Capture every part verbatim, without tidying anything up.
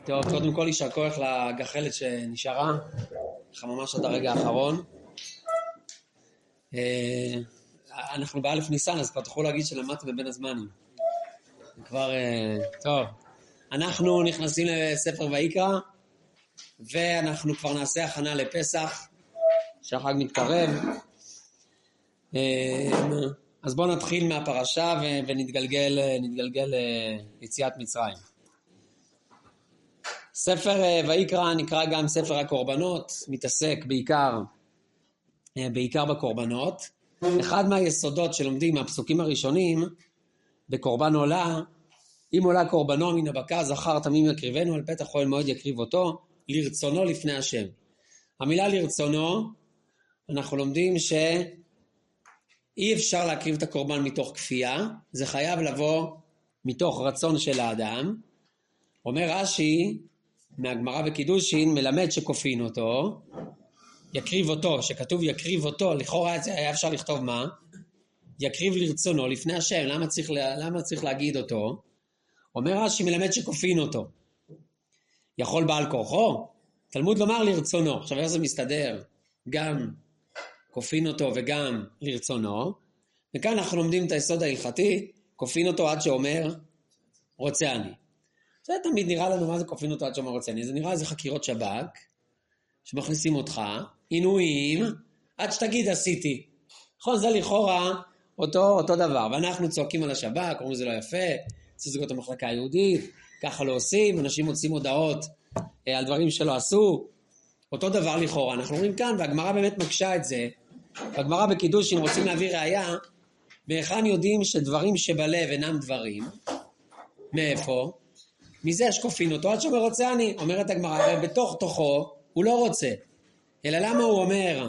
טוב, קודם כל יישר כוח לגחלת שנשארה, לך ממש עד הרגע האחרון. אנחנו באלף ניסן, אז כבר תוכלו להגיד שלמדתם בבין הזמנים. כבר, טוב. אנחנו נכנסים לספר ויקרא, ואנחנו כבר נעשה הכנה לפסח, שהחג מתקרב. אז בואו נתחיל מהפרשה ונתגלגל נתגלגל ליציאת מצרים. ספר ויקרא נקרא גם ספר הקורבנות, מתעסק בעיקר, בעיקר בקורבנות. אחד מהיסודות שלומדים מהפסוקים הראשונים, בקורבן עולה, אם עולה קורבנו מן הבקר זכר תמים יקריבנו, על פתח אוהל מועד יקריב אותו, לרצונו לפני השם. המילה לרצונו, אנחנו לומדים שאי אפשר להקריב את הקורבן מתוך כפייה, זה חייב לבוא מתוך רצון של האדם. אומר רש"י, מהגמרא בקידושין, מלמד שכופין אותו, יקריב אותו, שכתוב יקריב אותו, לכאורה היה אפשר לכתוב מה? יקריב לרצונו לפני השם, למה צריך, למה צריך להגיד אותו? אומר רש"י, מלמד שכופין אותו. יכול בעל כורחו? תלמוד לומר לרצונו. עכשיו איך זה מסתדר? גם כופין אותו וגם לרצונו. וכאן אנחנו לומדים את היסוד ההלכתי, כופין אותו עד שאומר רוצה אני. זה תמיד נראה לנו מה זה כופין אותו עד שאומר רוצה אני. זה נראה איזה חקירות שב"כ, שמכניסים אותך, עינויים, עד שתגיד עשיתי. נכון, זה לכאורה אותו, אותו דבר. ואנחנו צועקים על השב"כ, אומרים זה לא יפה, זה זוגות המחלקה היהודית, ככה לא עושים, אנשים מוצאים הודעות אה, על דברים שלא עשו. אותו דבר לכאורה. אנחנו אומרים כאן, והגמרא באמת מקשה את זה. והגמרא בקידושין רוצים להביא ראיה, מאיכן יודעים שדברים שבלב אינם דברים. מאיפה? מזה שכופין אותו, עד שאומר רוצה אני. אומרת הגמרא, בתוך תוכו הוא לא רוצה. אלא למה הוא אומר,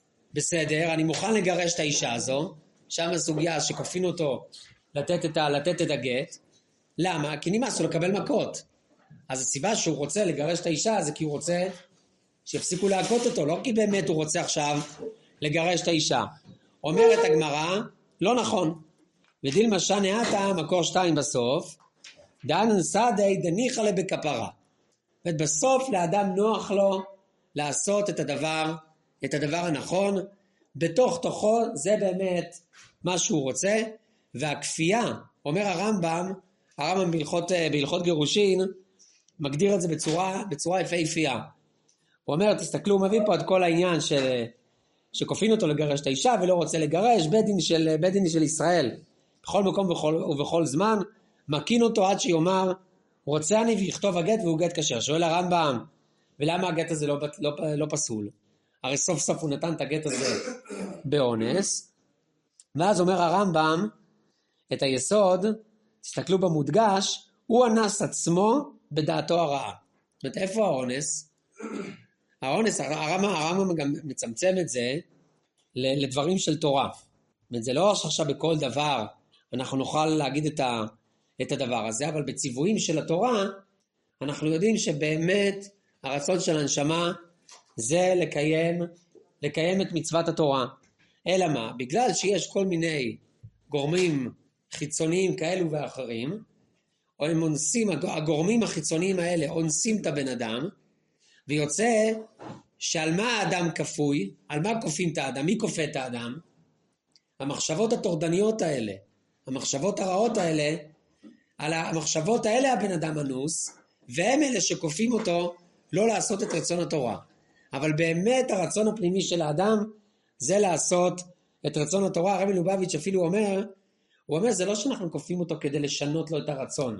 בסדר, אני מוכן לגרש את האישה הזו, שם הסוגיה שכופין אותו לתת את, לתת את הגט. למה? כי נמאס לו לקבל מכות. אז הסיבה שהוא רוצה לגרש את האישה זה כי הוא רוצה שיפסיקו להכות אותו, לא כי באמת הוא רוצה עכשיו לגרש את האישה. אומרת הגמרא, לא נכון. ודילמה שנעתה, מקור שתיים בסוף, דאנן סעדי דניחה לבכפרה. ובסוף לאדם נוח לו לעשות את הדבר, את הדבר הנכון, בתוך תוכו זה באמת מה שהוא רוצה, והכפייה, אומר הרמב"ם, הרמב"ם בהלכות, בהלכות גירושין, מגדיר את זה בצורה, בצורה יפהפייה. הוא אומר, תסתכלו, הוא מביא פה את כל העניין של, שכופין אותו לגרש את האישה ולא רוצה לגרש, בית דין של, בית דין של ישראל, בכל מקום ובכל, ובכל זמן, מקין אותו עד שיאמר, רוצה אני ויכתוב הגט והוא גט כשר. שואל הרמב"ם, ולמה הגט הזה לא, לא, לא פסול? הרי סוף סוף הוא נתן את הגט הזה באונס, ואז אומר הרמב"ם, את היסוד, תסתכלו במודגש, הוא אנס עצמו בדעתו הרעה. זאת אומרת, איפה האונס? האונס, הרמב"ם, הרמב"ם גם מצמצם את זה לדברים של תורה. זאת אומרת, זה לא עכשיו בכל דבר אנחנו נוכל להגיד את, ה, את הדבר הזה, אבל בציוויים של התורה, אנחנו יודעים שבאמת הרצון של הנשמה זה לקיים, לקיים את מצוות התורה. אלא מה? בגלל שיש כל מיני גורמים חיצוניים כאלו ואחרים, או הם אונסים, הגורמים החיצוניים האלה אונסים את הבן אדם, ויוצא שעל מה האדם כפוי, על מה כופים את האדם, מי כופה את האדם? המחשבות הטורדניות האלה, המחשבות הרעות האלה, על המחשבות האלה הבן אדם אנוס, והם אלה שכופים אותו לא לעשות את רצון התורה. אבל באמת הרצון הפנימי של האדם זה לעשות את רצון התורה. הרב מלובביץ' אפילו אומר, הוא אומר זה לא שאנחנו כופים אותו כדי לשנות לו את הרצון,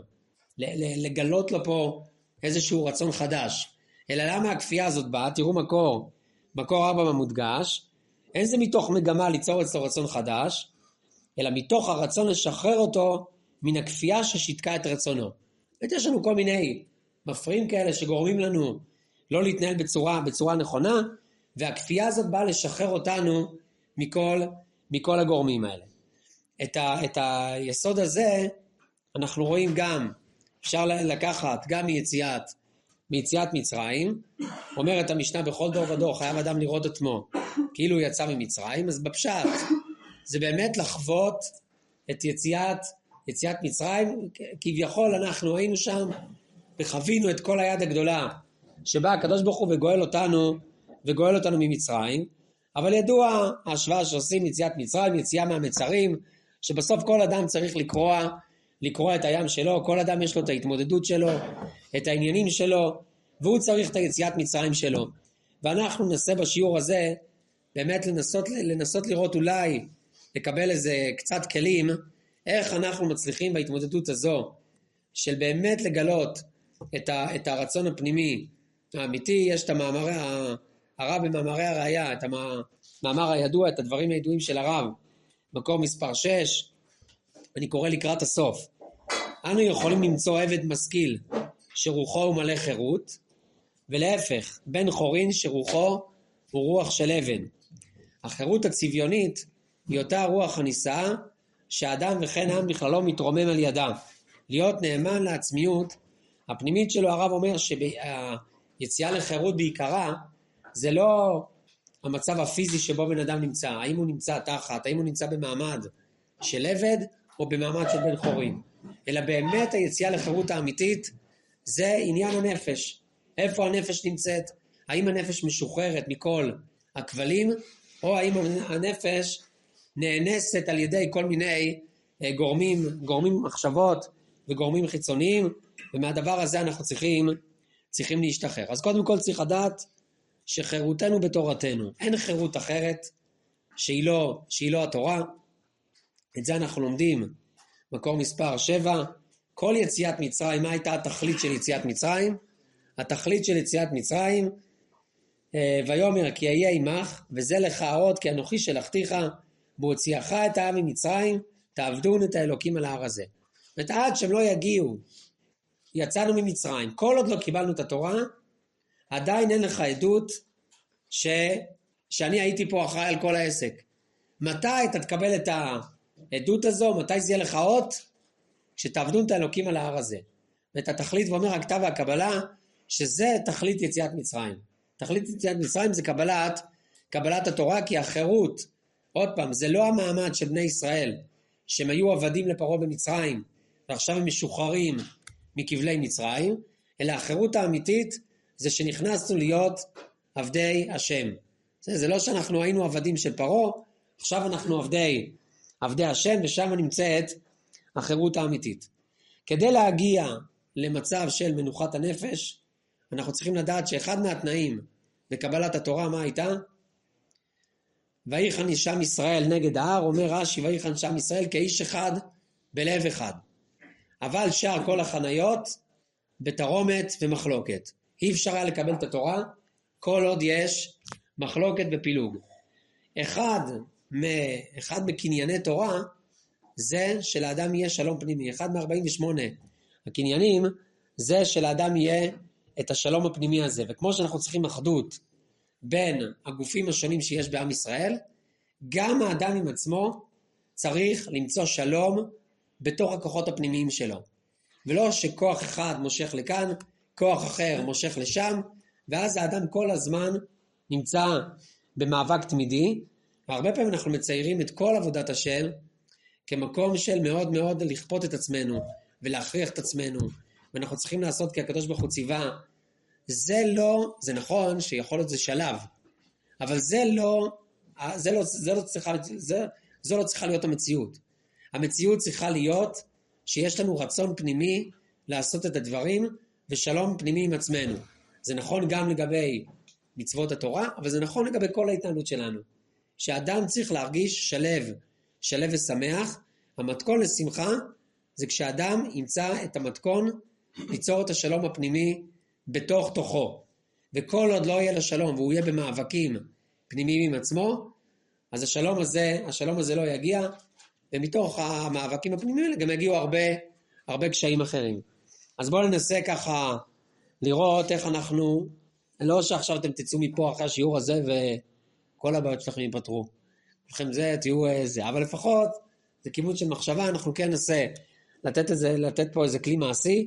לגלות לו פה איזשהו רצון חדש, אלא למה הכפייה הזאת באה? תראו מקור, מקור ארבע במודגש, אין זה מתוך מגמה ליצור אצלו רצון חדש, אלא מתוך הרצון לשחרר אותו מן הכפייה ששיתקה את רצונו. ויש לנו כל מיני מפריעים כאלה שגורמים לנו לא להתנהל בצורה, בצורה נכונה, והכפייה הזאת באה לשחרר אותנו מכל, מכל הגורמים האלה. את, ה, את היסוד הזה אנחנו רואים גם, אפשר לקחת גם מיציאת, מיציאת מצרים, אומרת המשנה בכל דור ודור, חייב אדם לראות עצמו כאילו הוא יצא ממצרים, אז בפשט זה באמת לחוות את יציאת, יציאת מצרים, כביכול אנחנו היינו שם וחווינו את כל היד הגדולה, שבה הקדוש ברוך הוא וגואל אותנו, וגואל אותנו ממצרים, אבל ידוע ההשוואה שעושים יציאת מצרים, יציאה מהמצרים, שבסוף כל אדם צריך לקרוע, לקרוע את הים שלו, כל אדם יש לו את ההתמודדות שלו, את העניינים שלו, והוא צריך את היציאת מצרים שלו. ואנחנו ננסה בשיעור הזה, באמת לנסות, לנסות לראות אולי, לקבל איזה קצת כלים, איך אנחנו מצליחים בהתמודדות הזו, של באמת לגלות את, ה, את הרצון הפנימי האמיתי. יש את המאמרי, הרב במאמרי הראייה, את המאמר הידוע, את הדברים הידועים של הרב, מקור מספר שש, אני קורא לקראת הסוף. אנו יכולים למצוא עבד משכיל, שרוחו הוא מלא חירות, ולהפך, בן חורין שרוחו הוא רוח של אבן. החירות הצביונית היא אותה רוח הנישאה, שהאדם וכן העם בכללו מתרומם על ידה. להיות נאמן לעצמיות, הפנימית שלו, הרב אומר שהיציאה לחירות בעיקרה, זה לא המצב הפיזי שבו בן אדם נמצא, האם הוא נמצא תחת, האם הוא נמצא במעמד של עבד, או במעמד של בן חורין. אלא באמת היציאה לחירות האמיתית, זה עניין הנפש. איפה הנפש נמצאת? האם הנפש משוחררת מכל הכבלים, או האם הנפש נאנסת על ידי כל מיני גורמים, גורמים מחשבות וגורמים חיצוניים, ומהדבר הזה אנחנו צריכים, צריכים להשתחרר. אז קודם כל צריך לדעת שחירותנו בתורתנו. אין חירות אחרת שהיא לא, שהיא לא התורה. את זה אנחנו לומדים מקור מספר שבע. כל יציאת מצרים, מה הייתה התכלית של יציאת מצרים? התכלית של יציאת מצרים, ויאמר כי אהיה עמך, וזה לך האות כי אנוכי שלחתיך, בהוציאך את העם ממצרים, תעבדון את האלוקים על ההר הזה. ועד שהם לא יגיעו, יצאנו ממצרים, כל עוד לא קיבלנו את התורה, עדיין אין לך עדות ש... שאני הייתי פה אחראי על כל העסק. מתי אתה תקבל את העדות הזו? מתי זה יהיה לך אות? כשתעבדון את האלוקים על ההר הזה. ואת התכלית, ואומר הכתב והקבלה, שזה תכלית יציאת מצרים. תכלית יציאת מצרים זה קבלת, קבלת התורה, כי החירות, עוד פעם, זה לא המעמד של בני ישראל, שהם היו עבדים לפרעה במצרים, ועכשיו הם משוחררים מכבלי מצרים, אלא החירות האמיתית זה שנכנסנו להיות עבדי השם. זה, זה לא שאנחנו היינו עבדים של פרעה, עכשיו אנחנו עבדי, עבדי השם, ושם נמצאת החירות האמיתית. כדי להגיע למצב של מנוחת הנפש, אנחנו צריכים לדעת שאחד מהתנאים בקבלת התורה, מה הייתה? ויחן שם ישראל נגד ההר, אומר רש"י, ויחן שם ישראל כאיש אחד בלב אחד. אבל שאר כל החניות בתרומת ומחלוקת. אי אפשר היה לקבל את התורה כל עוד יש מחלוקת ופילוג. אחד, אחד בקנייני תורה זה שלאדם יהיה שלום פנימי. אחד מ-ארבעים ושמונה הקניינים זה שלאדם יהיה את השלום הפנימי הזה. וכמו שאנחנו צריכים אחדות בין הגופים השונים שיש בעם ישראל, גם האדם עם עצמו צריך למצוא שלום בתוך הכוחות הפנימיים שלו. ולא שכוח אחד מושך לכאן, כוח אחר מושך לשם, ואז האדם כל הזמן נמצא במאבק תמידי. והרבה פעמים אנחנו מציירים את כל עבודת השם כמקום של מאוד מאוד לכפות את עצמנו ולהכריח את עצמנו, ואנחנו צריכים לעשות כי הקדוש ברוך הוא ציווה. זה לא, זה נכון שיכול להיות זה שלב, אבל זה לא, זה לא, זה לא צריכה, זה, זו לא צריכה להיות המציאות. המציאות צריכה להיות שיש לנו רצון פנימי לעשות את הדברים, ושלום פנימי עם עצמנו. זה נכון גם לגבי מצוות התורה, אבל זה נכון לגבי כל ההתנהלות שלנו. שאדם צריך להרגיש שלב, שלב ושמח. המתכון לשמחה זה כשאדם ימצא את המתכון ליצור את השלום הפנימי בתוך תוכו. וכל עוד לא יהיה לשלום והוא יהיה במאבקים פנימיים עם עצמו, אז השלום הזה, השלום הזה לא יגיע, ומתוך המאבקים הפנימיים האלה גם יגיעו הרבה, הרבה קשיים אחרים. אז בואו ננסה ככה לראות איך אנחנו, לא שעכשיו אתם תצאו מפה אחרי השיעור הזה וכל הבעיות שלכם ייפתרו. לכם זה, תהיו זה, אבל לפחות זה כיוון של מחשבה, אנחנו כן ננסה לתת, איזה, לתת פה איזה כלי מעשי.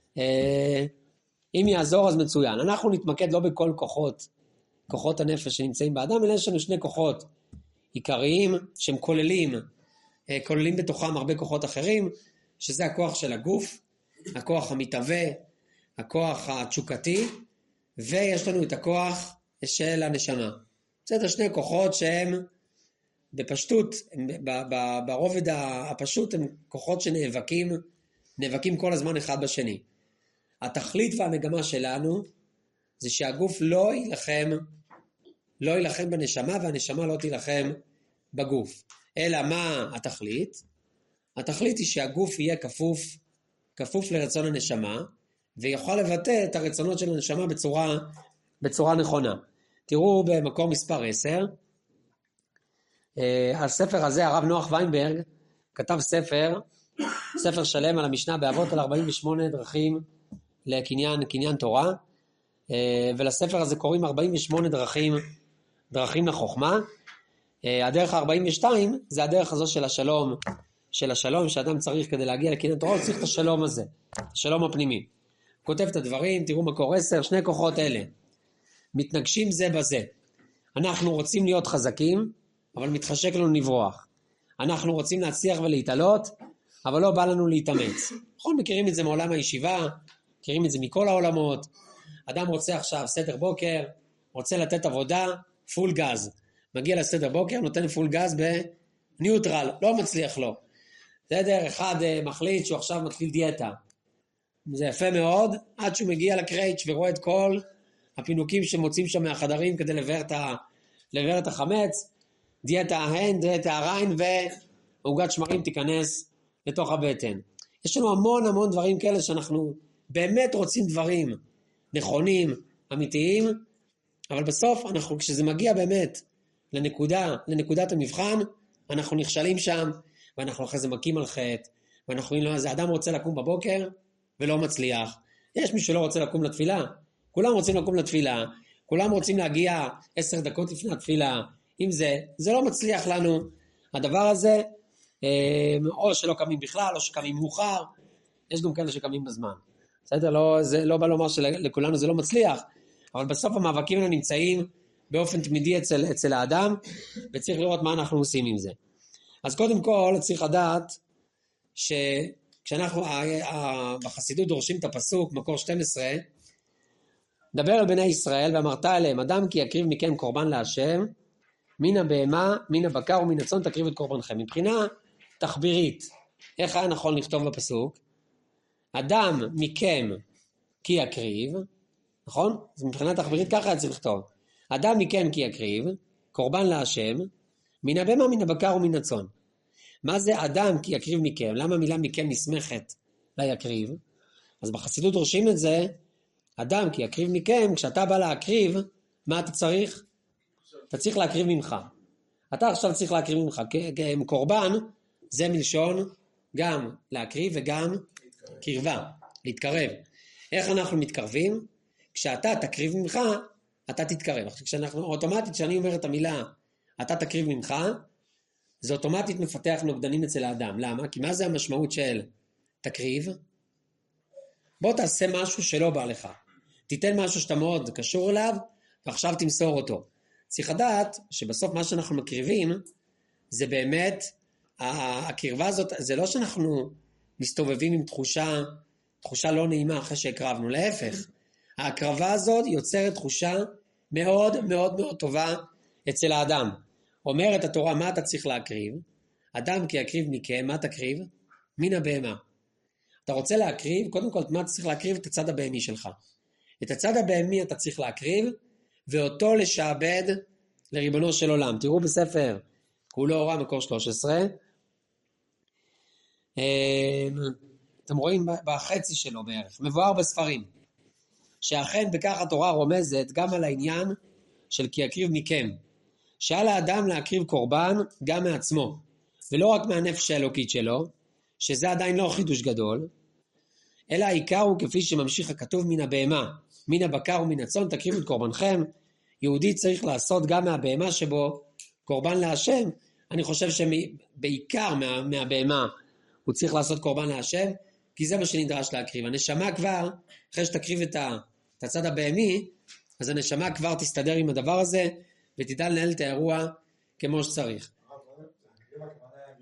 אם יעזור אז מצוין. אנחנו נתמקד לא בכל כוחות, כוחות הנפש שנמצאים באדם, אלא יש לנו שני כוחות עיקריים שהם כוללים, כוללים בתוכם הרבה כוחות אחרים, שזה הכוח של הגוף, הכוח המתהווה, הכוח התשוקתי, ויש לנו את הכוח של הנשמה. בסדר, שני כוחות שהם בפשטות, ברובד הפשוט הם כוחות שנאבקים, נאבקים כל הזמן אחד בשני. התכלית והמגמה שלנו זה שהגוף לא ילחם, לא ילחם בנשמה והנשמה לא תילחם בגוף. אלא מה התכלית? התכלית היא שהגוף יהיה כפוף, כפוף לרצון הנשמה, ויוכל לבטא את הרצונות של הנשמה בצורה, בצורה נכונה. תראו במקור מספר עשר, הספר הזה, הרב נוח ויינברג, כתב ספר, ספר שלם על המשנה באבות על ארבעים ושמונה דרכים לקניין, קניין תורה, ולספר הזה קוראים ארבעים ושמונה דרכים, דרכים לחוכמה. הדרך ה-ארבעים ושתיים זה הדרך הזו של השלום, של השלום שאדם צריך כדי להגיע לקניין תורה, הוא צריך את השלום הזה, השלום הפנימי. כותב את הדברים, תראו מקור עשר, שני כוחות אלה מתנגשים זה בזה. אנחנו רוצים להיות חזקים, אבל מתחשק לנו לברוח. אנחנו רוצים להצליח ולהתעלות, אבל לא בא לנו להתאמץ. נכון, מכירים את זה מעולם הישיבה, מכירים את זה מכל העולמות. אדם רוצה עכשיו סדר בוקר, רוצה לתת עבודה, פול גז. מגיע לסדר בוקר, נותן פול גז בניוטרל, לא מצליח לו. בסדר, אחד מחליט שהוא עכשיו מתחיל דיאטה. זה יפה מאוד, עד שהוא מגיע לקרייץ' ורואה את כל הפינוקים שמוצאים שם מהחדרים כדי לבאר את, ה... לבאר את החמץ, דיאטה ההן, דיאטה הריין, ועוגת שמרים תיכנס לתוך הבטן. יש לנו המון המון דברים כאלה שאנחנו באמת רוצים דברים נכונים, אמיתיים, אבל בסוף אנחנו, כשזה מגיע באמת לנקודה, לנקודת המבחן, אנחנו נכשלים שם, ואנחנו אחרי זה מכים על חטא, ואנחנו אומרים לו, זה אדם רוצה לקום בבוקר, ולא מצליח. יש מישהו שלא רוצה לקום לתפילה, כולם רוצים לקום לתפילה, כולם רוצים להגיע עשר דקות לפני התפילה, אם זה, זה לא מצליח לנו, הדבר הזה, או שלא קמים בכלל, או שקמים מאוחר, יש גם כאלה שקמים בזמן. בסדר, לא, זה לא בא לומר שלכולנו זה לא מצליח, אבל בסוף המאבקים האלה נמצאים באופן תמידי אצל, אצל האדם, וצריך לראות מה אנחנו עושים עם זה. אז קודם כל צריך לדעת שכשאנחנו בחסידות דורשים את הפסוק, מקור שתים עשרה, דבר על בני ישראל ואמרת עליהם, אדם כי יקריב מכם קורבן להשם, מן הבהמה, מן הבקר ומן הצאן תקריב את קורבנכם. מבחינה תחבירית, איך היה נכון לכתוב בפסוק? אדם מכם כי יקריב, נכון? אז מבחינה תחבירית ככה היה צריך לכתוב. אדם מכם כי יקריב, קורבן להשם, מן הבהמה, מן הבקר ומן הצאן. מה זה אדם כי יקריב מכם? למה המילה מכם נסמכת ליקריב? אז בחסידות דורשים את זה, אדם כי יקריב מכם, כשאתה בא להקריב, מה אתה צריך? אתה צריך להקריב ממך. אתה עכשיו צריך להקריב ממך. קורבן זה מלשון גם להקריב וגם קרבה, להתקרב. איך אנחנו מתקרבים? כשאתה תקריב ממך, אתה תתקרב. כשאנחנו, אוטומטית, כשאני אומר את המילה, אתה תקריב ממך, זה אוטומטית מפתח נוגדנים אצל האדם. למה? כי מה זה המשמעות של תקריב? בוא תעשה משהו שלא בא לך. תיתן משהו שאתה מאוד קשור אליו, ועכשיו תמסור אותו. צריך לדעת שבסוף מה שאנחנו מקריבים, זה באמת, הקרבה הזאת, זה לא שאנחנו מסתובבים עם תחושה, תחושה לא נעימה אחרי שהקרבנו, להפך. ההקרבה הזאת יוצרת תחושה מאוד מאוד מאוד טובה אצל האדם. אומרת התורה, מה אתה צריך להקריב? אדם כי יקריב מכם, מה תקריב? מן הבהמה. אתה רוצה להקריב, קודם כל, מה אתה צריך להקריב? את הצד הבהמי שלך. את הצד הבהמי אתה צריך להקריב, ואותו לשעבד לריבונו של עולם. תראו בספר, כולו אורה מקור שלוש עשרה. אתם רואים בחצי שלו בערך, מבואר בספרים, שאכן בכך התורה רומזת גם על העניין של כי יקריב מכם, שעל האדם להקריב קורבן גם מעצמו, ולא רק מהנפש האלוקית שלו, שזה עדיין לא חידוש גדול, אלא העיקר הוא כפי שממשיך הכתוב מן הבהמה, מן הבקר ומן הצאן תקריבו את קורבנכם. יהודי צריך לעשות גם מהבהמה שבו קורבן להשם. אני חושב שבעיקר מה, מהבהמה הוא צריך לעשות קורבן להשם, כי זה מה שנדרש להקריב. הנשמה כבר, אחרי שתקריב את, ה, את הצד הבהמי, אז הנשמה כבר תסתדר עם הדבר הזה, ותדע לנהל את האירוע כמו שצריך.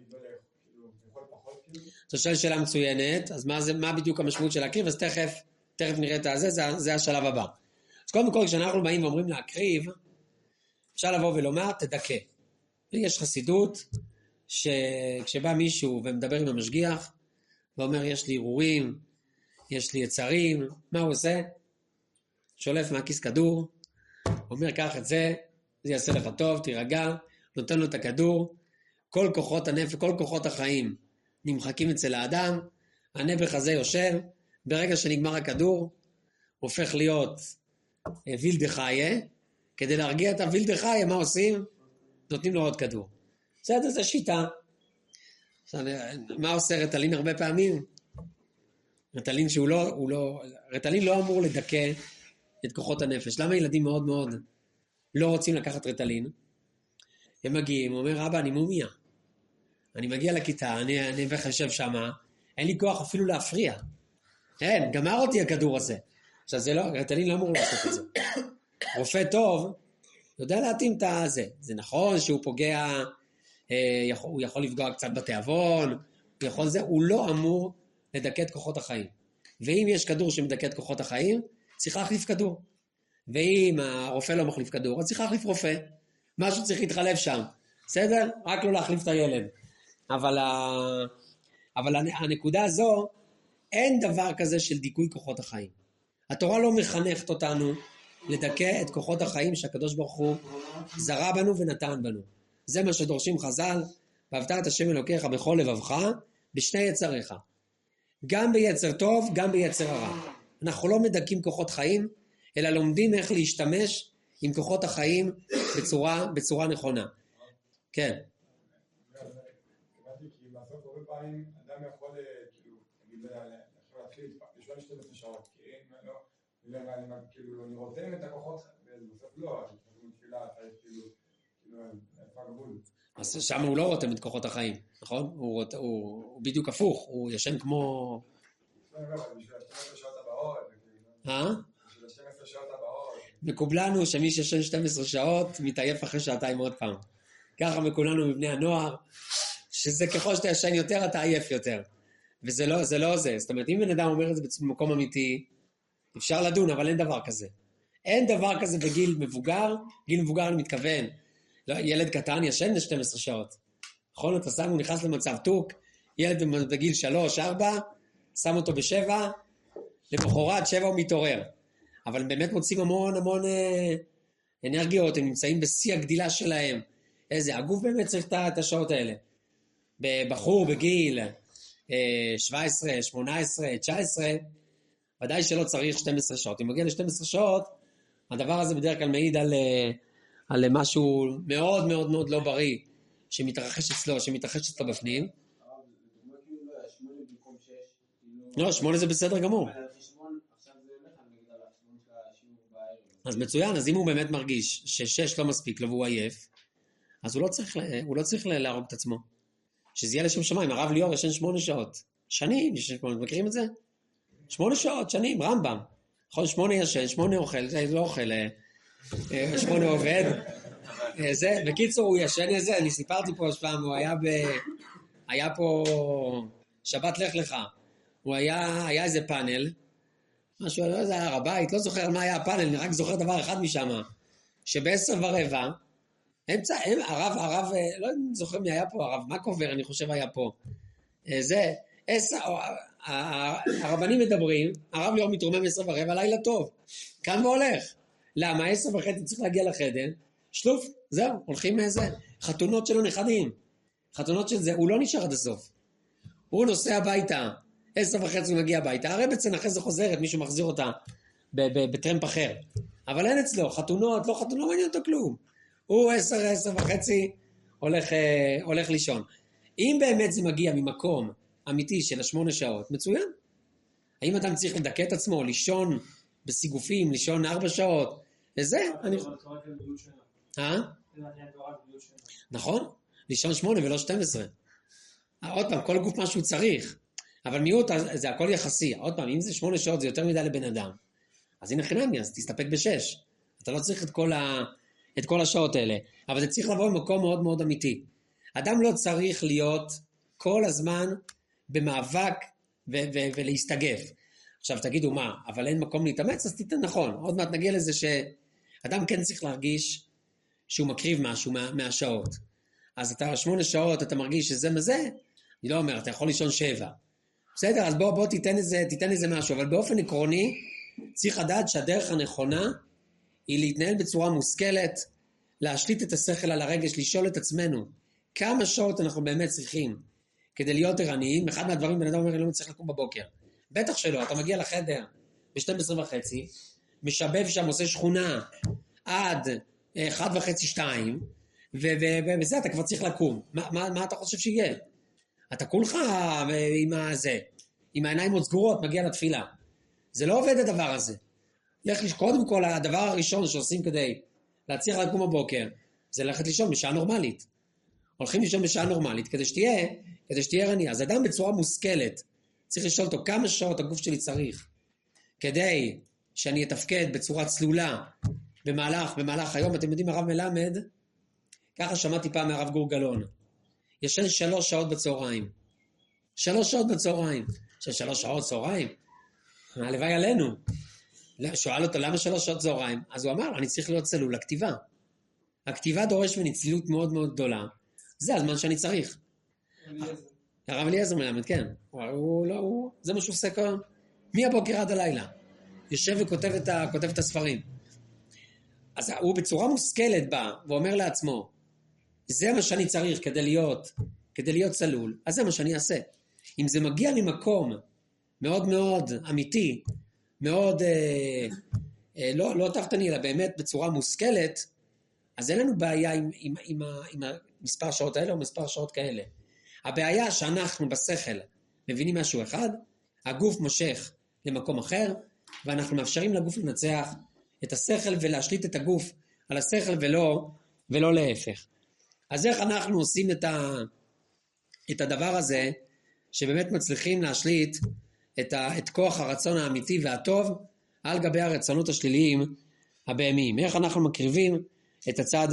זו שאלה שאלה מצוינת, אז מה, זה, מה בדיוק המשמעות של להקריב? אז תכף, תכף נראה את הזה, זה, זה השלב הבא. אז קודם כל, כשאנחנו באים ואומרים להקריב, אפשר לבוא ולומר, תדכא. יש חסידות, שכשבא מישהו ומדבר עם המשגיח, ואומר, יש לי ערעורים, יש לי יצרים, מה הוא עושה? שולף מהכיס כדור, אומר, קח את זה, זה יעשה לך טוב, תירגע, נותן לו את הכדור, כל כוחות הנפש, כל כוחות החיים נמחקים אצל האדם, הנפח הזה יושב, ברגע שנגמר הכדור, הופך להיות וילדה חיה, כדי להרגיע את הוילדה חיה, מה עושים? נותנים לו עוד כדור. בסדר, זה שיטה. עכשיו, מה עושה רטלין הרבה פעמים? רטלין שהוא לא, הוא לא, רטלין לא אמור לדכא את כוחות הנפש. למה ילדים מאוד מאוד לא רוצים לקחת רטלין? הם מגיעים, הוא אומר, אבא, אני מומיה. אני מגיע לכיתה, אני, אני וחשב שמה, אין לי כוח אפילו להפריע. אין, גמר אותי הכדור הזה. עכשיו, זה לא, רטלין לא אמור לעשות את זה. רופא טוב, יודע להתאים את הזה. זה נכון שהוא פוגע, אה, יכול, הוא יכול לפגוע קצת בתיאבון, הוא יכול זה, הוא לא אמור לדכא את כוחות החיים. ואם יש כדור שמדכא את כוחות החיים, צריך להחליף כדור. ואם הרופא לא מחליף כדור, אז צריך להחליף רופא. משהו צריך להתחלף שם. בסדר? רק לא להחליף את הילד. אבל, ה... אבל הנקודה הזו, אין דבר כזה של דיכוי כוחות החיים. התורה לא מחנכת אותנו לדכא את כוחות החיים שהקדוש ברוך הוא זרע בנו ונתן בנו. זה מה שדורשים חז"ל, ואהבת את השם אלוקיך בכל לבבך, בשני יצריך. גם ביצר טוב, גם ביצר הרע. אנחנו לא מדכאים כוחות חיים, אלא לומדים איך להשתמש עם כוחות החיים בצורה, בצורה נכונה. כן. כי בסוף הרבה פעמים אדם יכול, כאילו, יכול להתחיל לשאול שתי עשרה שעות, כי אין, לא, כאילו, אני רותם את הכוחות, ובסוף לא, אז מתחילה, צריך כאילו, כאילו, איפה הגבול. אז שם הוא לא רותם את כוחות החיים, נכון? הוא, הוא, הוא בדיוק הפוך, הוא ישן כמו... לא, לא, בשביל ה-שתים עשרה שעות הבאות, אה? בשביל ה-שתים עשרה שעות הבאות. מקובלנו שמי שישן שתים עשרה שעות, מתעייף אחרי שעתיים עוד פעם. ככה מקובלנו מבני הנוער, שזה ככל שאתה ישן יותר, אתה עייף יותר. וזה לא זה. לא זה. זאת אומרת, אם בן אדם אומר את זה במקום אמיתי, אפשר לדון, אבל אין דבר כזה. אין דבר כזה בגיל מבוגר, גיל מבוגר אני מתכוון. לא, ילד קטן ישן שתים עשרה שעות. נכון, אתה שם, הוא נכנס למצב טוק, ילד בגיל שלוש, ארבע, שם אותו בשבע, למחרת שבע הוא מתעורר. אבל הם באמת מוצאים המון המון אה, אנרגיות, הם נמצאים בשיא הגדילה שלהם. איזה, הגוף באמת צריך את השעות האלה. בבחור בגיל אה, שבע עשרה, שמונה עשרה, תשע עשרה, ודאי שלא צריך שתים עשרה שעות. אם מגיע ל-שתים עשרה שעות, הדבר הזה בדרך כלל מעיד על, על משהו מאוד מאוד מאוד לא בריא, שמתרחש אצלו, שמתרחש אצלו בפנים. לא, שמונה זה בסדר גמור. אז מצוין, אז אם הוא באמת מרגיש ששש לא מספיק לו והוא עייף, אז הוא לא צריך, הוא לא צריך להרוג את עצמו. שזה יהיה לשם שמיים, הרב ליאור ישן שמונה שעות. שנים, מכירים את זה? שמונה שעות, שנים, רמב"ם. יכול שמונה ישן, שמונה אוכל, זה לא אוכל, שמונה עובד. זה, בקיצור, הוא ישן איזה, אני סיפרתי פה פעם, הוא היה ב... היה פה שבת לך לך. הוא היה, היה איזה פאנל, משהו, לא יודע, הר הבית, לא זוכר מה היה הפאנל, אני רק זוכר דבר אחד משם, שבעשר ורבע, אמצע, הרב, הרב, לא זוכר מי היה פה, הרב מקובר, אני חושב היה פה. זה, עשר, הרבנים מדברים, הרב ליאור מתרומם עשר ורבע, לילה טוב. כאן והולך. למה? עשר וחצי צריך להגיע לחדר, שלוף, זהו, הולכים מאיזה. חתונות שלו נכדים. חתונות של זה, הוא לא נשאר עד הסוף. הוא נוסע הביתה, עשר וחצי הוא מגיע הביתה, הרי בצן אחרי זה חוזרת, מישהו מחזיר אותה בטרמפ אחר. אבל אין אצלו, חתונות, לא חתונות, לא מעניין אותו כלום. הוא עשר, עשר וחצי, הולך, הולך לישון. אם באמת זה מגיע ממקום אמיתי של השמונה שעות, מצוין. האם אדם צריך לדכא את עצמו, לישון בסיגופים, לישון ארבע שעות, וזה, אני... אה? נכון, לישון שמונה ולא שתים עשרה. עוד פעם, כל גוף משהו צריך, אבל מיעוט, זה הכל יחסי. עוד פעם, אם זה שמונה שעות, זה יותר מדי לבן אדם. אז הנה חינמי, אז תסתפק בשש. אתה לא צריך את כל, ה... את כל השעות האלה, אבל זה צריך לבוא במקום מאוד מאוד אמיתי. אדם לא צריך להיות כל הזמן במאבק ו- ו- ולהסתגף. עכשיו תגידו מה, אבל אין מקום להתאמץ, אז תיתן נכון. עוד מעט נגיע לזה שאדם כן צריך להרגיש שהוא מקריב משהו מה, מהשעות. אז אתה שמונה שעות, אתה מרגיש שזה מזה, אני לא אומר, אתה יכול לישון שבע. בסדר, אז בוא, בוא תיתן איזה, תיתן איזה משהו, אבל באופן עקרוני, צריך לדעת שהדרך הנכונה היא להתנהל בצורה מושכלת, להשליט את השכל על הרגש, לשאול את עצמנו, כמה שעות אנחנו באמת צריכים כדי להיות ערניים. אחד מהדברים, בן אדם אומר, אני לא מצליח לקום בבוקר. בטח שלא, אתה מגיע לחדר ב-שתים עשרה וחצי, משבב שם, עושה שכונה עד אחת וחצי, שתיים, ובזה אתה כבר צריך לקום. מה, מה, מה אתה חושב שיהיה? אתה כולך עם הזה, עם העיניים עוד סגורות, מגיע לתפילה. זה לא עובד הדבר הזה. לך, קודם כל, הדבר הראשון שעושים כדי להצליח לקום בבוקר, זה ללכת לישון בשעה נורמלית. הולכים לישון בשעה נורמלית, כדי שתהיה, כדי שתהיה ערני. אז אדם בצורה מושכלת, צריך לשאול אותו כמה שעות הגוף שלי צריך, כדי שאני אתפקד בצורה צלולה, במהלך, במהלך היום. אתם יודעים, הרב מלמד, ככה שמעתי פעם מהרב גור גלאון, ישן שלוש שעות בצהריים. שלוש שעות בצהריים. שלוש שעות צהריים? הלוואי עלינו. שואל אותו, למה שלוש שעות צהריים? אז הוא אמר, אני צריך להיות צלול לכתיבה. הכתיבה דורש ממני צלילות מאוד מאוד גדולה. זה הזמן שאני צריך. הרב אליעזר מלמד, כן. הוא לא, הוא, זה מה שהוא עושה כל... מהבוקר עד הלילה. יושב וכותב את, ה, כותב את הספרים. אז הוא בצורה מושכלת בא, ואומר לעצמו, זה מה שאני צריך כדי להיות, כדי להיות צלול, אז זה מה שאני אעשה. אם זה מגיע ממקום מאוד מאוד אמיתי, מאוד, אה, אה, לא, לא תחתני, אלא באמת בצורה מושכלת, אז אין לנו בעיה עם, עם, עם, עם המספר שעות האלה או מספר שעות כאלה. הבעיה שאנחנו בשכל מבינים משהו אחד, הגוף מושך למקום אחר, ואנחנו מאפשרים לגוף לנצח את השכל ולהשליט את הגוף על השכל ולא, ולא להפך. אז איך אנחנו עושים את, ה, את הדבר הזה, שבאמת מצליחים להשליט את, ה, את כוח הרצון האמיתי והטוב על גבי הרצונות השליליים הבהמיים? איך אנחנו מקריבים את הצעד